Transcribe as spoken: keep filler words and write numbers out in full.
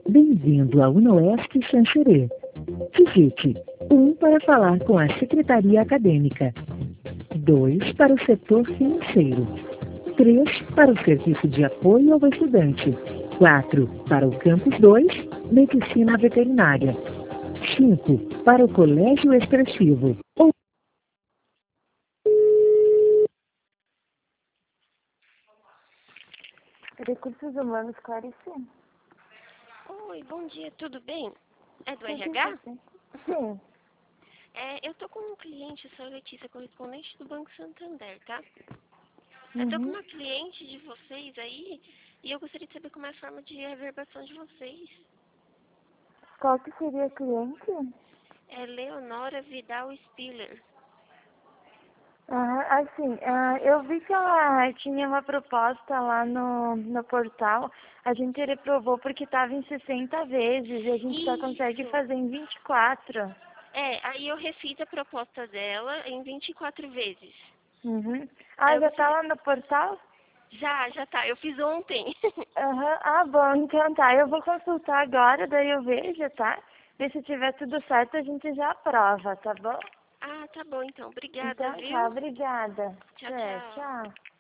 Bem-vindo ao Unoeste Xanxerê. Digite um para falar com a Secretaria Acadêmica, dois para o setor financeiro, três para o serviço de apoio ao estudante, quatro para o Campus dois, Medicina Veterinária, cinco para o Colégio Expressivo. Recursos Humanos, Clarice? Oi, bom dia, tudo bem? É do Tudo R H? bem? Sim. É, eu tô com um cliente, sou a Letícia, correspondente do Banco Santander, tá? Eu tô com Uhum. uma cliente de vocês aí e eu gostaria de saber como é a forma de reverbação de vocês. Qual que seria a cliente? É Leonora Vidal Spiller. Ah, assim, ah, eu vi que ela tinha uma proposta lá no, no portal. A gente reprovou porque estava em sessenta vezes e a gente só consegue Isso! fazer em vinte e quatro. É, aí eu refiz a proposta dela em vinte e quatro vezes. Uhum. Aí Ah, eu já tá gostaria... lá no portal? Já, já tá, eu fiz ontem. Aham. Ah, bom, então tá. Eu vou consultar agora, daí eu vejo, tá? E se tiver tudo certo, a gente já aprova, tá bom? Ah, tá bom então, obrigada, Então tá, viu? obrigada. Tchau, É, tchau. tchau.